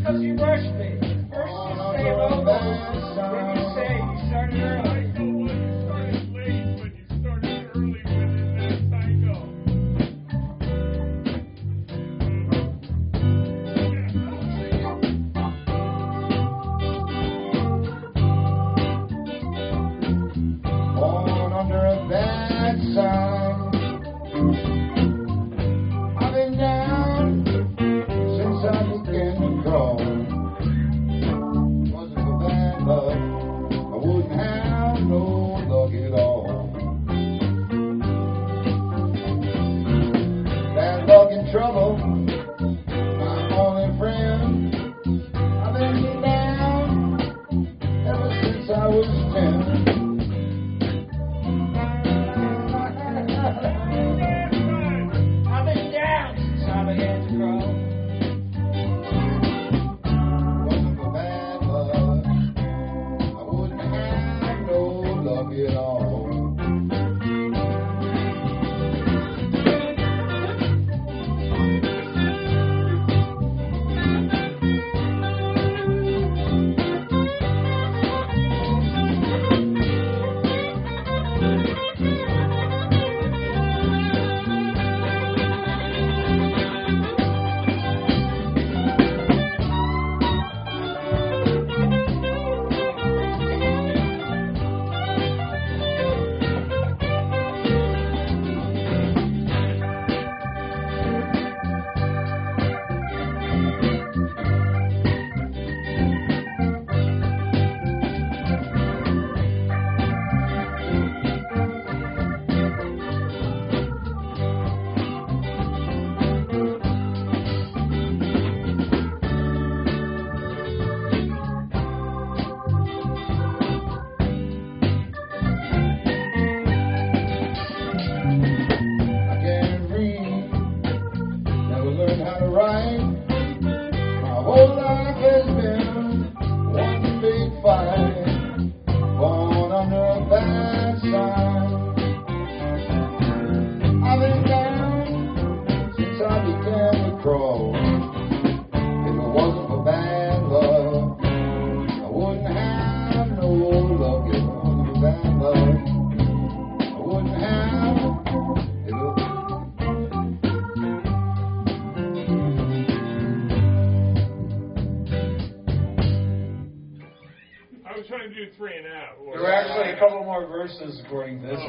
because you rushed me. First you say hello, then you say you started early. Born under a bad sign. I've been down since I began to crawl. Wasn't for bad luck, I wouldn't have no luck at all. Bad luck and trouble, my only friend. I've been down ever since I was 10. I've been down since I began to crawl. Wasn't for bad luck, I wouldn't have no luck at all. Learn how to write. My whole life has been one big fight. Born under a bad sign. I've been down since I began to crawl. If it wasn't for bad luck, I wouldn't have no luck. If it wasn't for bad luck, I wouldn't have. I was trying to do 3 and out. There were actually a couple more verses according to this.